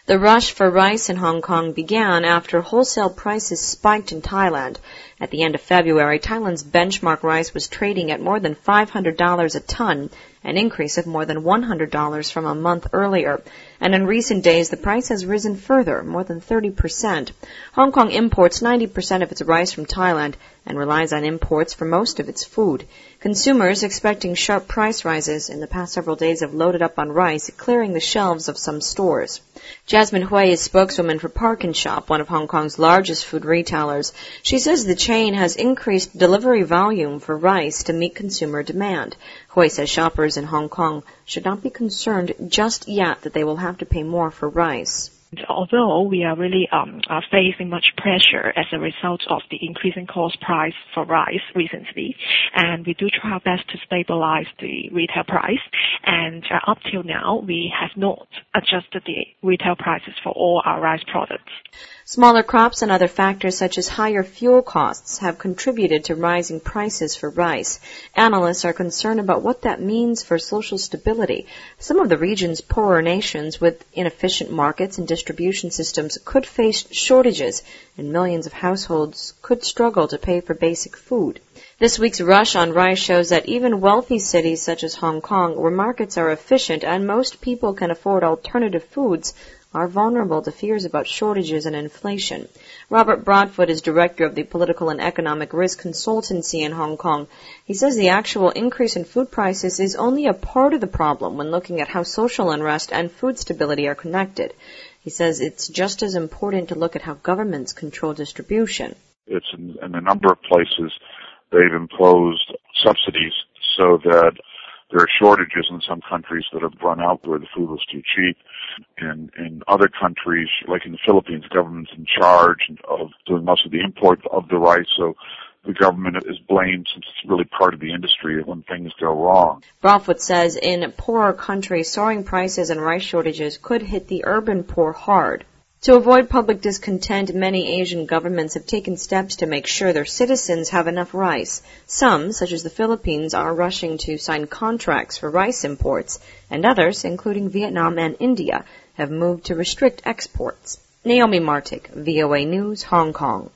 The rush for rice in Hong Kong began after wholesale prices spiked in Thailand. At the end of February, Thailand's benchmark rice was trading at more than $500 a ton, an increase of more than $100 from a month earlier. And in recent days, the price has risen further, more than 30%. Hong Kong imports 90% of its rice from Thailand and relies on imports for most of its food. Consumers expecting sharp price rises in the past several days have loaded up on rice, clearing the shelves of some stores. Jasmine Hui is spokeswoman for ParknShop, one of Hong Kong's largest food retailers. She says the chain has increased delivery volume for rice to meet consumer demand. Hui says shoppers in Hong Kong should not be concerned just yet that they will have to pay more for rice. Although we are really facing much pressure as a result of the increasing cost price for rice recently, and we do try our best to stabilize the retail price, and up till now we have not adjusted the retail prices for all our rice products. Smaller crops and other factors such as higher fuel costs have contributed to rising prices for rice. Analysts are concerned about what that means for social stability. Some of the region's poorer nations with inefficient markets and distribution systems could face shortages, and millions of households could struggle to pay for basic food. This week's rush on rice shows that even wealthy cities such as Hong Kong, where markets are efficient and most people can afford alternative foods, are vulnerable to fears about shortages and inflation. Robert Broadfoot is director of the Political and Economic Risk Consultancy in Hong Kong. He says the actual increase in food prices is only a part of the problem when looking at how social unrest and food stability are connected. He says it's just as important to look at how governments control distribution. It's in a number of places they've imposed subsidies so that there are shortages in some countries that have run out where the food was too cheap. In other countries, like in the Philippines, the government's in charge of doing most of the import of the rice, so the government is blamed since it's really part of the industry when things go wrong. Broadfoot says in poorer countries, soaring prices and rice shortages could hit the urban poor hard. To avoid public discontent, many Asian governments have taken steps to make sure their citizens have enough rice. Some, such as the Philippines, are rushing to sign contracts for rice imports, and others, including Vietnam and India, have moved to restrict exports. Naomi Martic, VOA News, Hong Kong.